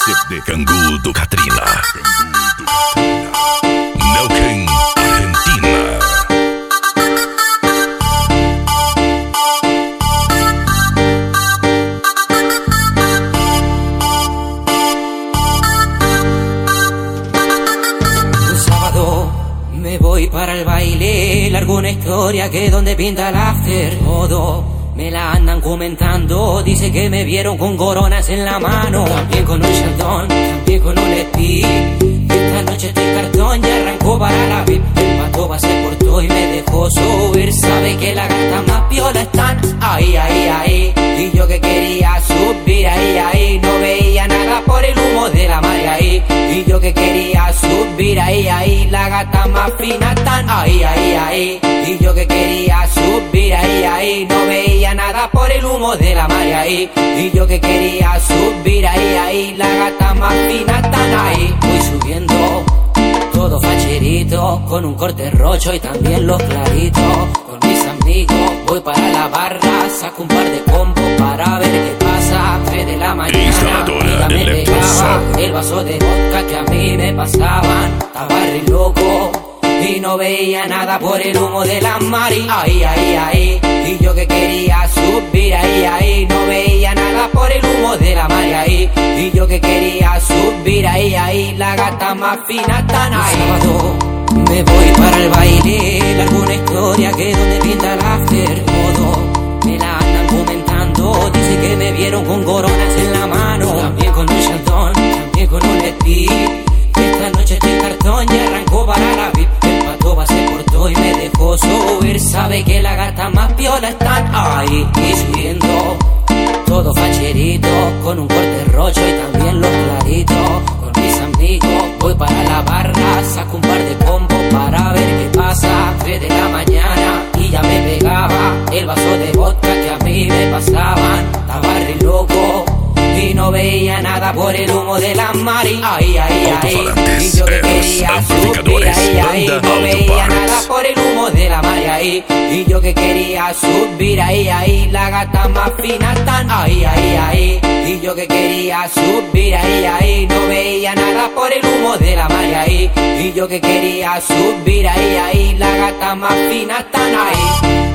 de Cangú do Katrina. Neuquén, Argentina. Un sábado me voy para el baile, largo una historia que donde pinta el after. Todo me la andan comentando, dice que me vieron con coronas en la mano, también con un chandón, también con un speed. Esta noche estoy cartón y arrancó para la VIP. El pato se portó y me dejó subir. Sabe que la gata más piola están ahí, ahí, ahí. Y yo que quería subir ahí, ahí. No veía nada por el humo de la marea ahí. Y yo que quería subir ahí, ahí. La gata más fina están ahí, ahí, ahí. Y yo que quería subir ahí, ahí. No veía nada por el humo de la marea ahí. Y yo que quería subir ahí, ahí. La gata más fina están ahí. Voy subiendo todo facherito, con un corte rocho y también los claritos. Con mis amigos voy para la barra, saco un par de combos para ver qué pasa. 3 de la mañana, ya me pegaba el vaso de vodka que a mí me pasaban. Estaba re loco y no veía nada por el humo de la mari. Ahí, ahí, ahí. Y yo que quería subir ahí, ahí. No veía nada por el humo de la mari ahí. Y yo que quería subir ahí, ahí. La gata más fina están ahí. Sábado me voy para el baile, largo una historia que donde pinta el after. Todo me la andan comentando, dice que me vieron con coronas en la mano, también con un chantón, también con un speed. Esta noche estoy cartón y arrancó para la VIP. El pato se portó y me dejó subir. Sabe que la gata más piola están ahí. Y subiendo todo facherito, con un corte rocho y también los claritos. Con mis amigos voy para la barra, saco un par de combos para ver qué pasa. 3 de la mañana y ya me pegaba el vaso de vodka que a mí me pasaban. Estaba re loco y no veía nada por el humo de la mari. Ahí, ahí, ahí. Y yo que quería subir ahí, ahí. No veía nada por el humo de la mari ahí. Y yo que quería subir ahí, ahí. La gata más fina están ahí, ahí, ahí. Y yo que quería subir ahí, ahí. No veía nada por el humo de la mari ahí. Y yo que quería subir ahí, ahí. La gata más fina están ahí.